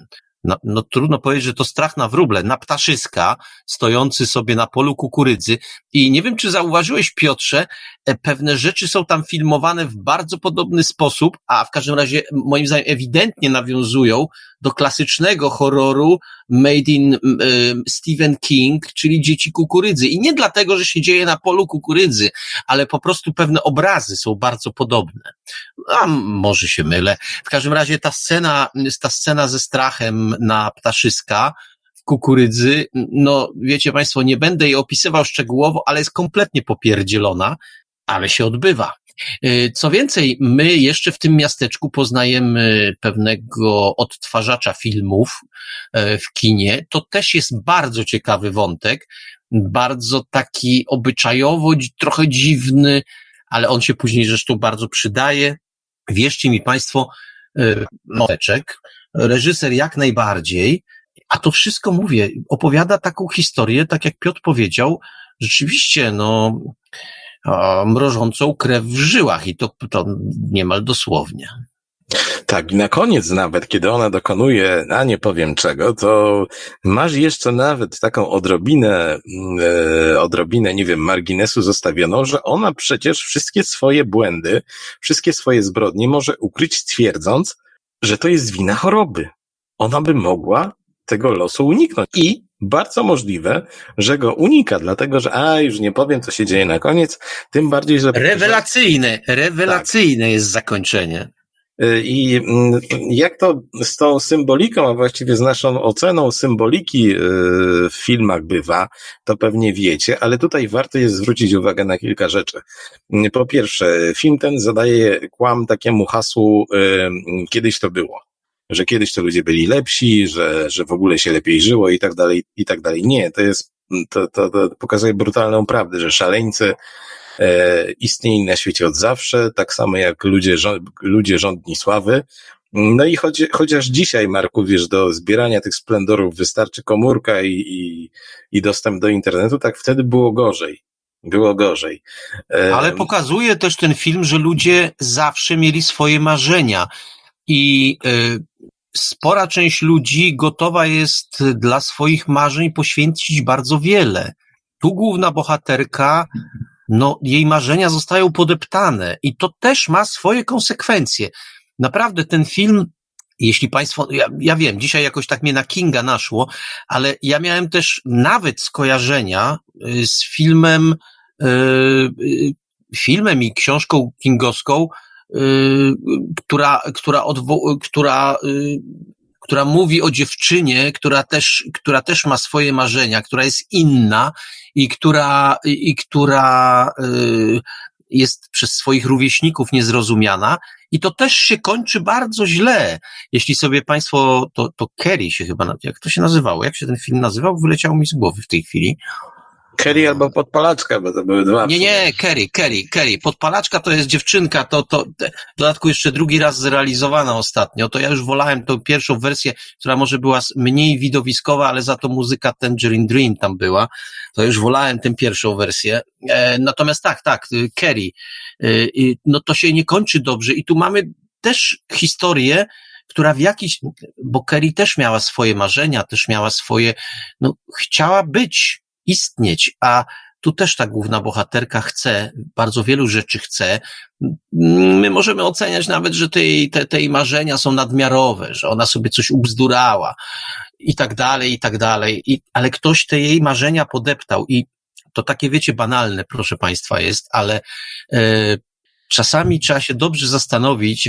No trudno powiedzieć, że to strach na wróble, na ptaszyska, stojący sobie na polu kukurydzy. I nie wiem, czy zauważyłeś, Piotrze, pewne rzeczy są tam filmowane w bardzo podobny sposób, a w każdym razie, moim zdaniem, ewidentnie nawiązują do klasycznego horroru made in Stephen King, czyli Dzieci kukurydzy. I nie dlatego, że się dzieje na polu kukurydzy, ale po prostu pewne obrazy są bardzo podobne. A może się mylę. W każdym razie ta scena ze strachem na ptaszyska w kukurydzy, no wiecie państwo, nie będę jej opisywał szczegółowo, ale jest kompletnie popierdzielona, ale się odbywa. Co więcej, my jeszcze w tym miasteczku poznajemy pewnego odtwarzacza filmów w kinie. To też jest bardzo ciekawy wątek, bardzo taki obyczajowo, trochę dziwny, ale on się później zresztą bardzo przydaje. Wierzcie mi państwo, reżyser jak najbardziej, A to wszystko, mówię, opowiada taką historię, tak jak Piotr powiedział, rzeczywiście, mrożącą krew w żyłach i to niemal dosłownie. Tak, i na koniec nawet, kiedy ona dokonuje, nie powiem czego, to masz jeszcze nawet taką odrobinę, nie wiem, marginesu zostawioną, że ona przecież wszystkie swoje błędy, wszystkie swoje zbrodnie może ukryć, twierdząc, że to jest wina choroby. Ona by mogła tego losu uniknąć i bardzo możliwe, że go unika, dlatego że już nie powiem, co się dzieje na koniec, tym bardziej, że... Rewelacyjne jest zakończenie. I jak to z tą symboliką, a właściwie z naszą oceną symboliki w filmach bywa, to pewnie wiecie, ale tutaj warto jest zwrócić uwagę na kilka rzeczy. Po pierwsze, film ten zadaje kłam takiemu hasłu kiedyś to było, że kiedyś to ludzie byli lepsi, że w ogóle się lepiej żyło i tak dalej, i tak dalej. Nie, to pokazuje brutalną prawdę, że szaleńcy istnieli na świecie od zawsze, tak samo jak ludzie rządni sławy. No i chociaż dzisiaj, Marku, wiesz, do zbierania tych splendorów wystarczy komórka i dostęp do internetu, tak wtedy było gorzej. Było gorzej. Ale pokazuje też ten film, że ludzie zawsze mieli swoje marzenia i spora część ludzi gotowa jest dla swoich marzeń poświęcić bardzo wiele. Tu główna bohaterka, jej marzenia zostają podeptane i to też ma swoje konsekwencje. Naprawdę ten film, jeśli państwo, ja wiem, dzisiaj jakoś tak mnie na Kinga naszło, ale ja miałem też nawet skojarzenia z filmem i książką kingowską, która mówi o dziewczynie, która też ma swoje marzenia, która jest inna i która jest przez swoich rówieśników niezrozumiana i to też się kończy bardzo źle. Jeśli sobie państwo, to Carrie się chyba, jak to się nazywało? Jak się ten film nazywał? Wyleciało mi z głowy w tej chwili. Carrie albo Podpalaczka, bo to były dwa. Nie, Carrie. Podpalaczka to jest dziewczynka, to w dodatku jeszcze drugi raz zrealizowana ostatnio. To ja już wolałem tą pierwszą wersję, która może była mniej widowiskowa, ale za to muzyka Tangerine Dream tam była. To już wolałem tę pierwszą wersję. Natomiast tak, Carrie. To się nie kończy dobrze i tu mamy też historię, która bo Carrie też miała swoje marzenia, też miała swoje, chciała istnieć, a tu też ta główna bohaterka chce, bardzo wielu rzeczy chce. My możemy oceniać nawet, że te jej marzenia są nadmiarowe, że ona sobie coś ubzdurała i tak dalej, ale ktoś te jej marzenia podeptał i to takie, wiecie, banalne, proszę państwa, jest, ale czasami trzeba się dobrze zastanowić,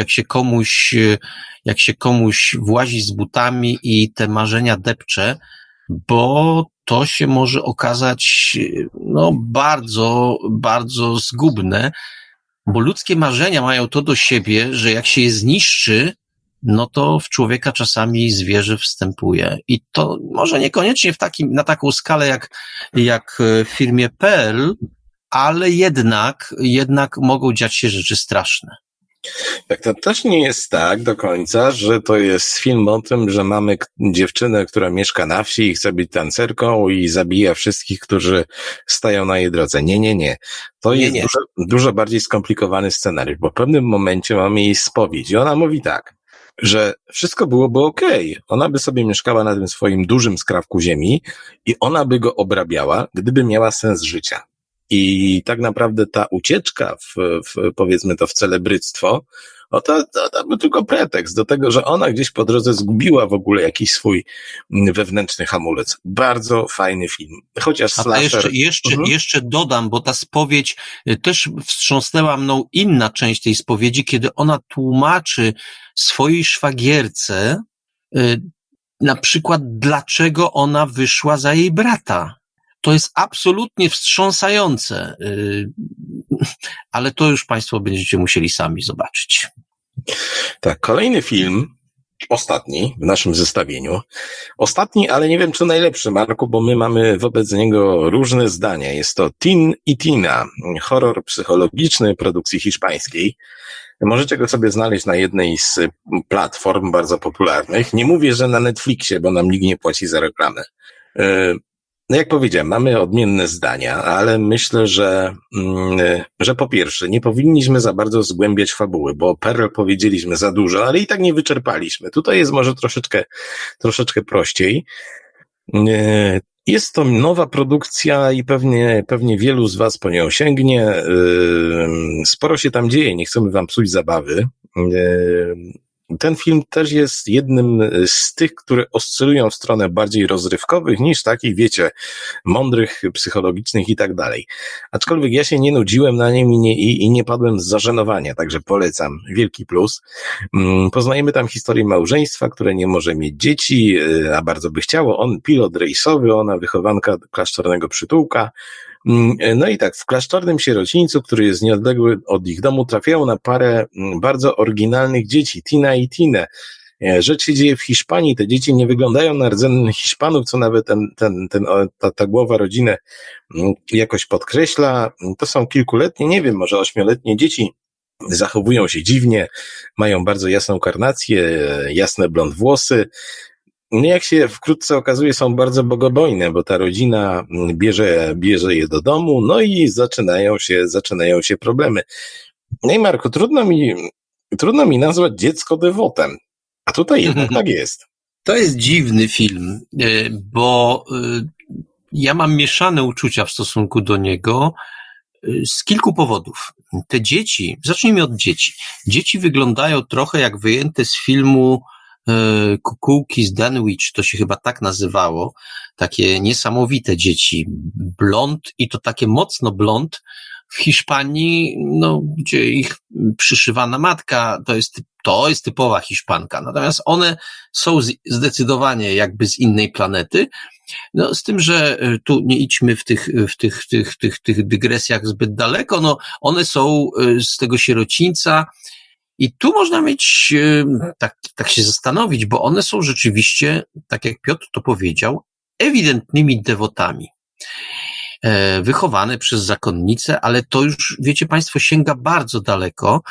jak się komuś włazi z butami i te marzenia depcze, bo to się może okazać, bardzo, bardzo zgubne, bo ludzkie marzenia mają to do siebie, że jak się je zniszczy, to w człowieka czasami zwierzę wstępuje. I to może niekoniecznie na taką skalę jak w firmie Pearl, ale jednak mogą dziać się rzeczy straszne. Tak, to też nie jest tak do końca, że to jest film o tym, że mamy dziewczynę, która mieszka na wsi i chce być tancerką i zabija wszystkich, którzy stają na jej drodze. Nie. To jest dużo bardziej skomplikowany scenariusz, bo w pewnym momencie mamy jej spowiedź i ona mówi tak, że wszystko byłoby okej. Ona by sobie mieszkała na tym swoim dużym skrawku ziemi i ona by go obrabiała, gdyby miała sens życia. I tak naprawdę ta ucieczka powiedzmy to w celebryctwo, to był tylko pretekst do tego, że ona gdzieś po drodze zgubiła w ogóle jakiś swój wewnętrzny hamulec. Bardzo fajny film. Chociaż slasher... Jeszcze dodam, bo ta spowiedź też wstrząsnęła mną inna część tej spowiedzi, kiedy ona tłumaczy swojej szwagierce na przykład, dlaczego ona wyszła za jej brata. To jest absolutnie wstrząsające, ale to już państwo będziecie musieli sami zobaczyć. Tak, kolejny film, ostatni w naszym zestawieniu. Ostatni, ale nie wiem czy najlepszy, Marku, bo my mamy wobec niego różne zdania. Jest to Tin i Tina, horror psychologiczny produkcji hiszpańskiej. Możecie go sobie znaleźć na jednej z platform bardzo popularnych. Nie mówię, że na Netflixie, bo nam nikt nie płaci za reklamę. No jak powiedziałem, mamy odmienne zdania, ale myślę, że po pierwsze, nie powinniśmy za bardzo zgłębiać fabuły, bo Pearl powiedzieliśmy za dużo, ale i tak nie wyczerpaliśmy. Tutaj jest może troszeczkę prościej. Jest to nowa produkcja i pewnie wielu z was po nią sięgnie. Sporo się tam dzieje, nie chcemy wam psuć zabawy. Ten film też jest jednym z tych, które oscylują w stronę bardziej rozrywkowych niż takich, wiecie, mądrych, psychologicznych i tak dalej. Aczkolwiek ja się nie nudziłem na nim i nie padłem z zażenowania, także polecam. Wielki plus. Poznajemy tam historię małżeństwa, które nie może mieć dzieci, a bardzo by chciało. On pilot rejsowy, ona wychowanka klasztornego przytułka. No i tak, w klasztornym sierocińcu, który jest nieodległy od ich domu, trafiają na parę bardzo oryginalnych dzieci, Tina i Tinę. Rzecz się dzieje w Hiszpanii, te dzieci nie wyglądają na rdzennych Hiszpanów, co nawet ta głowa rodzinę jakoś podkreśla. To są kilkuletnie, nie wiem, może 8-letnie dzieci. Zachowują się dziwnie, mają bardzo jasną karnację, jasne blond włosy. Jak się wkrótce okazuje, są bardzo bogobojne, bo ta rodzina bierze je do domu, no i zaczynają się problemy. No i Marku, trudno mi nazwać dziecko dewotem, a tutaj jednak tak jest. To jest dziwny film, bo ja mam mieszane uczucia w stosunku do niego z kilku powodów. Te dzieci, zacznijmy od dzieci. Dzieci wyglądają trochę jak wyjęte z filmu Kukułki z Dunwich, to się chyba tak nazywało, takie niesamowite dzieci, blond i to takie mocno blond w Hiszpanii, no, gdzie ich przyszywana matka, to jest typowa Hiszpanka, natomiast one są zdecydowanie jakby z innej planety, no, z tym, że tu nie idźmy w tych dygresjach zbyt daleko, no, one są z tego sierocińca. I tu można mieć, tak się zastanowić, bo one są rzeczywiście, tak jak Piotr to powiedział, ewidentnymi dewotami. Wychowane przez zakonnice, ale to już, wiecie Państwo, sięga bardzo daleko,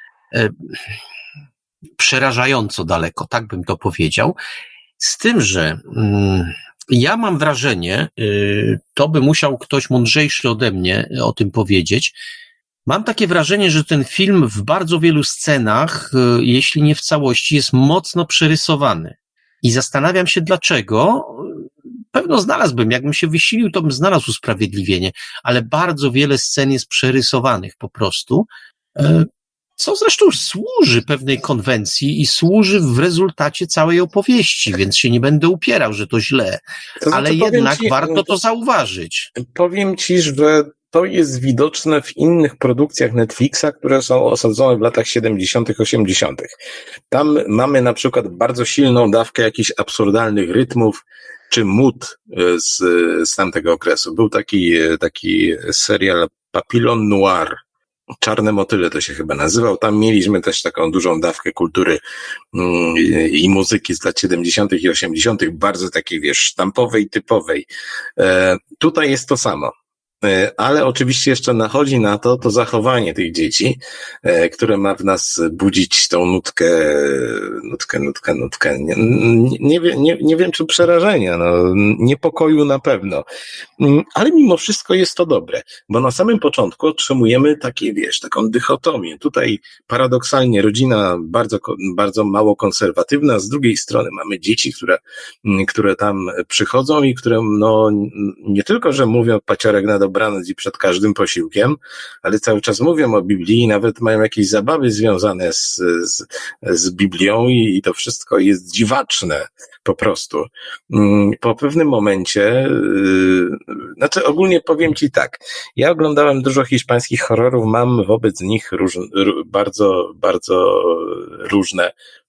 przerażająco daleko, tak bym to powiedział. Z tym, że ja mam wrażenie, to by musiał ktoś mądrzejszy ode mnie o tym powiedzieć. Mam takie wrażenie, że ten film w bardzo wielu scenach, jeśli nie w całości, jest mocno przerysowany. I zastanawiam się dlaczego. Pewno znalazłbym, jakbym się wysilił, to bym znalazł usprawiedliwienie, ale bardzo wiele scen jest przerysowanych po prostu, co zresztą służy pewnej konwencji i służy w rezultacie całej opowieści, więc się nie będę upierał, że to źle, To znaczy, ale jednak warto to zauważyć. Powiem ci, że to jest widoczne w innych produkcjach Netflixa, które są osadzone w latach 70., 80. Tam mamy na przykład bardzo silną dawkę jakichś absurdalnych rytmów, czy mód z tamtego okresu. Był taki serial Papillon Noir, Czarne motyle to się chyba nazywał. Tam mieliśmy też taką dużą dawkę kultury i muzyki z lat 70. i 80., bardzo takiej, wiesz, sztampowej, typowej. Tutaj jest to samo. Ale oczywiście jeszcze nachodzi na to zachowanie tych dzieci, które ma w nas budzić tą nutkę, nie wiem czy przerażenia, no, niepokoju na pewno. Ale mimo wszystko jest to dobre, bo na samym początku otrzymujemy takie, wiesz, taką dychotomię. Tutaj paradoksalnie rodzina bardzo mało konserwatywna, z drugiej strony mamy dzieci, które tam przychodzą i które, no, nie tylko, że mówią paciorek na dobranoc i przed każdym posiłkiem, ale cały czas mówią o Biblii i nawet mają jakieś zabawy związane z Biblią i to wszystko jest dziwaczne po prostu. Po pewnym momencie, znaczy ogólnie powiem ci tak, ja oglądałem dużo hiszpańskich horrorów, mam wobec nich bardzo, bardzo różne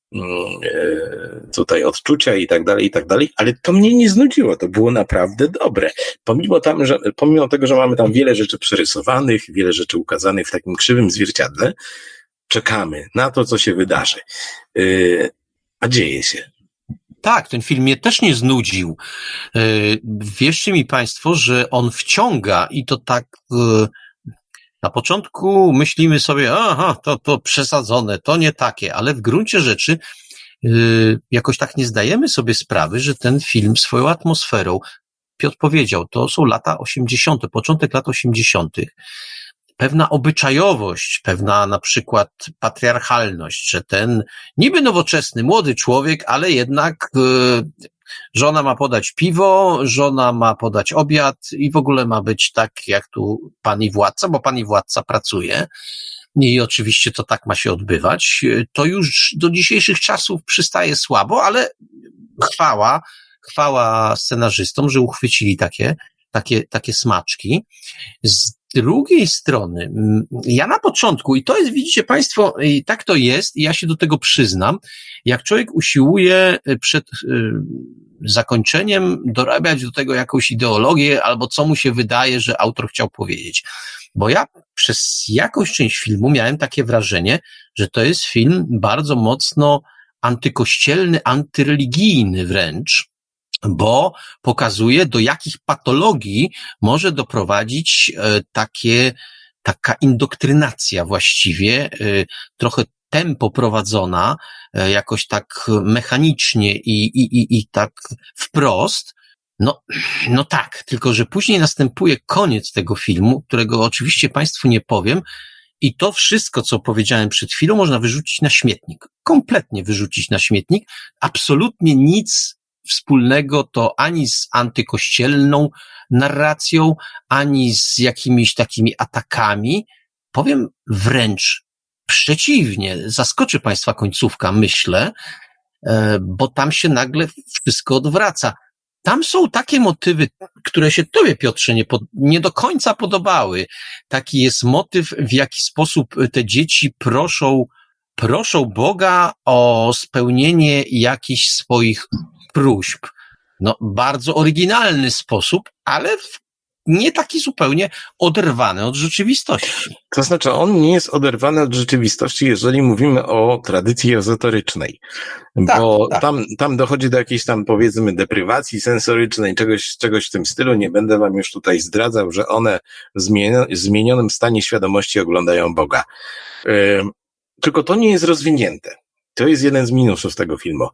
tutaj odczucia i tak dalej, ale to mnie nie znudziło, to było naprawdę dobre. Pomimo tego, że mamy tam wiele rzeczy przerysowanych, wiele rzeczy ukazanych w takim krzywym zwierciadle, czekamy na to, co się wydarzy. A dzieje się. Tak, ten film mnie też nie znudził. Wierzcie mi Państwo, że on wciąga i to tak Na początku myślimy sobie, aha, to przesadzone, to nie takie, ale w gruncie rzeczy jakoś tak nie zdajemy sobie sprawy, że ten film swoją atmosferą, Piotr powiedział, to są lata 80., początek lat 80., pewna obyczajowość, pewna na przykład patriarchalność, że ten niby nowoczesny młody człowiek, ale jednak żona ma podać piwo, żona ma podać obiad i w ogóle ma być tak jak tu pan i władca, bo pan i władca pracuje i oczywiście to tak ma się odbywać. To już do dzisiejszych czasów przystaje słabo, ale chwała scenarzystom, że uchwycili takie smaczki. Z drugiej strony, ja na początku, i to jest, widzicie państwo, i tak to jest, i ja się do tego przyznam, jak człowiek usiłuje przed zakończeniem dorabiać do tego jakąś ideologię, albo co mu się wydaje, że autor chciał powiedzieć. Bo ja przez jakąś część filmu miałem takie wrażenie, że to jest film bardzo mocno antykościelny, antyreligijny wręcz, bo pokazuje, do jakich patologii może doprowadzić taka indoktrynacja właściwie, trochę tempo prowadzona, jakoś tak mechanicznie i tak wprost. No tak, tylko że później następuje koniec tego filmu, którego oczywiście państwu nie powiem, i to wszystko, co powiedziałem przed chwilą, można wyrzucić na śmietnik. Kompletnie wyrzucić na śmietnik. Absolutnie nic wspólnego to ani z antykościelną narracją, ani z jakimiś takimi atakami. Powiem wręcz przeciwnie. Zaskoczy państwa końcówka, myślę, bo tam się nagle wszystko odwraca. Tam są takie motywy, które się tobie, Piotrze, nie do końca podobały. Taki jest motyw, w jaki sposób te dzieci proszą Boga o spełnienie jakichś swoich próśb. No, bardzo oryginalny sposób, ale nie taki zupełnie oderwany od rzeczywistości. To znaczy, on nie jest oderwany od rzeczywistości, jeżeli mówimy o tradycji ezoterycznej. Bo tak. Tam dochodzi do jakiejś tam, powiedzmy, deprywacji sensorycznej, czegoś w tym stylu. Nie będę wam już tutaj zdradzał, że one w zmienionym stanie świadomości oglądają Boga. Tylko to nie jest rozwinięte. To jest jeden z minusów tego filmu.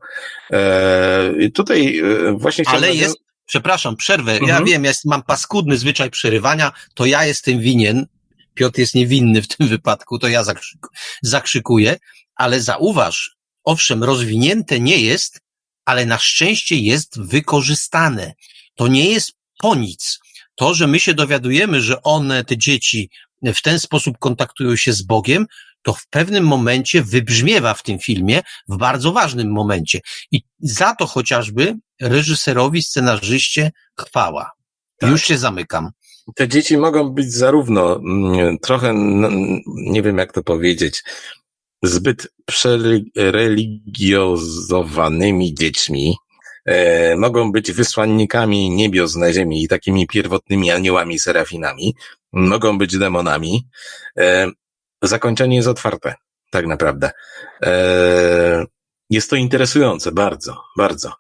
Tutaj właśnie chciałem... Ale jest, przepraszam, przerwę. Ja wiem, mam paskudny zwyczaj przerywania, to ja jestem winien. Piotr jest niewinny w tym wypadku, to ja zakrzykuję, ale zauważ, owszem, rozwinięte nie jest, ale na szczęście jest wykorzystane. To nie jest po nic. To, że my się dowiadujemy, że te dzieci w ten sposób kontaktują się z Bogiem, to w pewnym momencie wybrzmiewa w tym filmie, w bardzo ważnym momencie. I za to chociażby reżyserowi, scenarzyście chwała. Tak. Już się zamykam. Te dzieci mogą być zarówno trochę, nie wiem jak to powiedzieć, zbyt przereligiozowanymi dziećmi, mogą być wysłannikami niebios na ziemi i takimi pierwotnymi aniołami, serafinami, mogą być demonami. Zakończenie jest otwarte, tak naprawdę. Jest to interesujące, bardzo, bardzo.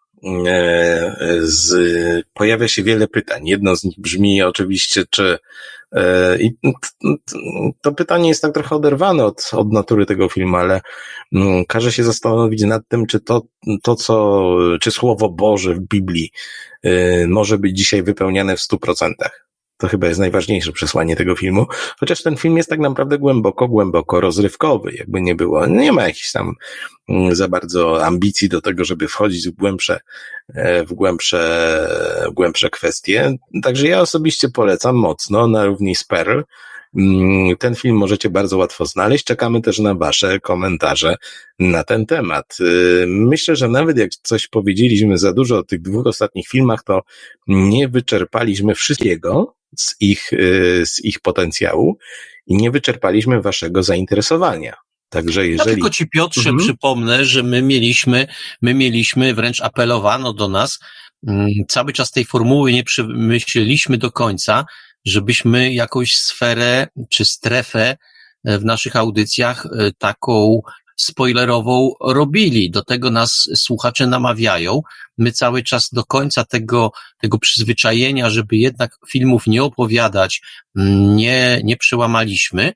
Pojawia się wiele pytań. Jedno z nich brzmi oczywiście, i to pytanie jest tak trochę oderwane od natury tego filmu, ale każe się zastanowić nad tym, czy Słowo Boże w Biblii może być dzisiaj wypełniane w 100%. To chyba jest najważniejsze przesłanie tego filmu, chociaż ten film jest tak naprawdę głęboko rozrywkowy, jakby nie było. Nie ma jakichś tam za bardzo ambicji do tego, żeby wchodzić w głębsze kwestie. Także ja osobiście polecam mocno, na równi z Pearl. Ten film możecie bardzo łatwo znaleźć. Czekamy też na wasze komentarze na ten temat. Myślę, że nawet jak coś powiedzieliśmy za dużo o tych 2 ostatnich filmach, to nie wyczerpaliśmy wszystkiego z ich potencjału i nie wyczerpaliśmy waszego zainteresowania. Także jeżeli... Ja tylko ci, Piotrze, przypomnę, że my mieliśmy, wręcz apelowano do nas, cały czas tej formuły nie przemyśleliśmy do końca, żebyśmy jakąś sferę czy strefę w naszych audycjach taką spoilerową robili. Do tego nas słuchacze namawiają. My cały czas do końca tego przyzwyczajenia, żeby jednak filmów nie opowiadać, nie przełamaliśmy.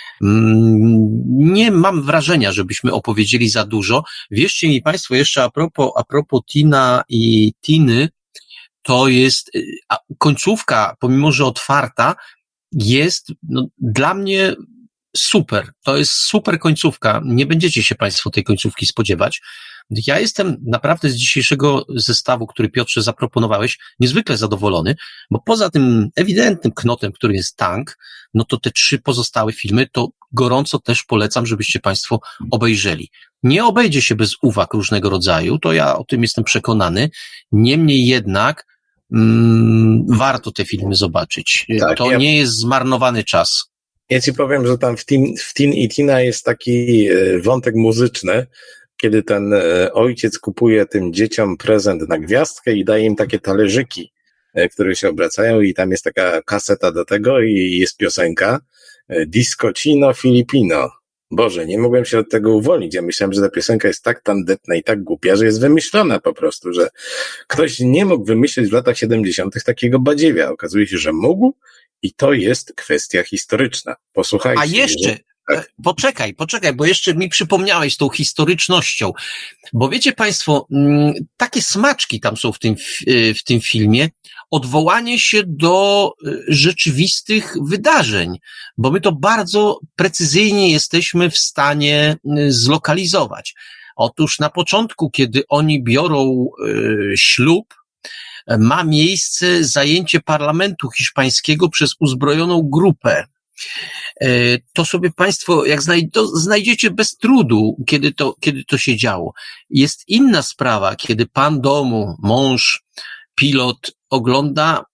Nie mam wrażenia, żebyśmy opowiedzieli za dużo. Wierzcie mi Państwo jeszcze a propos Tina i Tiny, to jest końcówka, pomimo że otwarta, jest dla mnie super. To jest super końcówka. Nie będziecie się Państwo tej końcówki spodziewać. Ja jestem naprawdę z dzisiejszego zestawu, który Piotrze zaproponowałeś, niezwykle zadowolony, bo poza tym ewidentnym knotem, który jest Tank, no to te 3 pozostałe filmy to gorąco też polecam, żebyście Państwo obejrzeli. Nie obejdzie się bez uwag różnego rodzaju, to ja o tym jestem przekonany. Niemniej jednak warto te filmy zobaczyć. Tak, to nie jest zmarnowany czas. Ja ci powiem, że tam w Tin i Tina jest taki wątek muzyczny, kiedy ten ojciec kupuje tym dzieciom prezent na gwiazdkę i daje im takie talerzyki, które się obracają i tam jest taka kaseta do tego i jest piosenka Discocino Filipino. Boże, nie mogłem się od tego uwolnić. Ja myślałem, że ta piosenka jest tak tandetna i tak głupia, że jest wymyślona po prostu, że ktoś nie mógł wymyślić w latach 70. takiego badziewia. Okazuje się, że mógł i to jest kwestia historyczna. Posłuchajcie. A jeszcze, poczekaj, bo jeszcze mi przypomniałeś tą historycznością, bo wiecie Państwo, takie smaczki tam są w tym filmie, odwołanie się do rzeczywistych wydarzeń, bo my to bardzo precyzyjnie jesteśmy w stanie zlokalizować. Otóż na początku, kiedy oni biorą ślub, ma miejsce zajęcie parlamentu hiszpańskiego przez uzbrojoną grupę. To sobie Państwo, jak znajdziecie bez trudu, kiedy to się działo. Jest inna sprawa, kiedy pan domu, mąż, pilot ogląda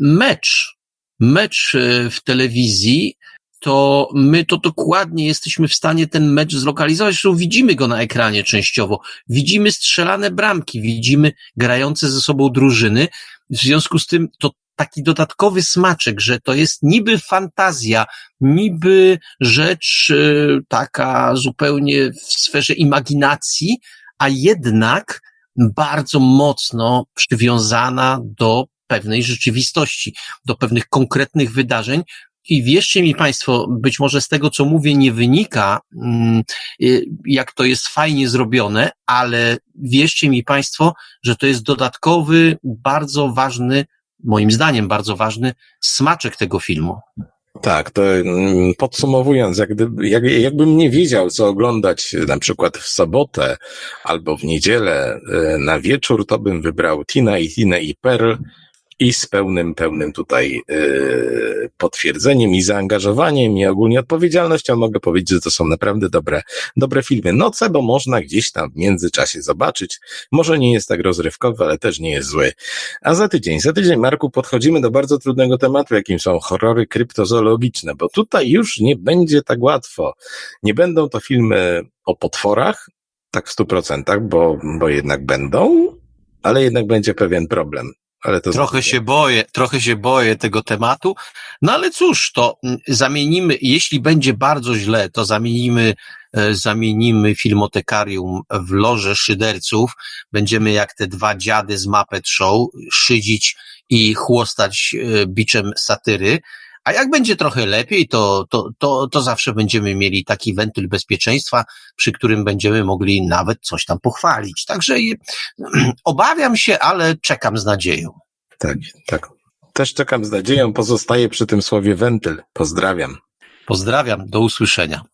mecz w telewizji, to my to dokładnie jesteśmy w stanie ten mecz zlokalizować, zresztą widzimy go na ekranie częściowo, widzimy strzelane bramki, widzimy grające ze sobą drużyny, w związku z tym to taki dodatkowy smaczek, że to jest niby fantazja, niby rzecz taka zupełnie w sferze imaginacji, a jednak bardzo mocno przywiązana do pewnej rzeczywistości, do pewnych konkretnych wydarzeń. I wierzcie mi Państwo, być może z tego, co mówię, nie wynika, jak to jest fajnie zrobione, ale wierzcie mi Państwo, że to jest dodatkowy, bardzo ważny, moim zdaniem bardzo ważny smaczek tego filmu. Tak, to podsumowując, jakbym nie wiedział, co oglądać na przykład w sobotę albo w niedzielę na wieczór, to bym wybrał Tina i Pearl i z pełnym tutaj potwierdzeniem i zaangażowaniem i ogólnie odpowiedzialnością mogę powiedzieć, że to są naprawdę dobre filmy. Noce, bo można gdzieś tam w międzyczasie zobaczyć. Może nie jest tak rozrywkowy, ale też nie jest zły. A za tydzień, Marku, podchodzimy do bardzo trudnego tematu, jakim są horrory kryptozoologiczne, bo tutaj już nie będzie tak łatwo. Nie będą to filmy o potworach, tak w 100%, bo jednak będą, ale jednak będzie pewien problem. Ale to trochę się boję tego tematu, no ale cóż, to zamienimy, jeśli będzie bardzo źle, to zamienimy filmotekarium w lożę szyderców, będziemy jak te 2 dziady z Muppet Show, szydzić i chłostać biczem satyry, a jak będzie trochę lepiej, to zawsze będziemy mieli taki wentyl bezpieczeństwa, przy którym będziemy mogli nawet coś tam pochwalić. Także obawiam się, ale czekam z nadzieją. Tak. Też czekam z nadzieją, pozostaję przy tym słowie wentyl. Pozdrawiam. Do usłyszenia.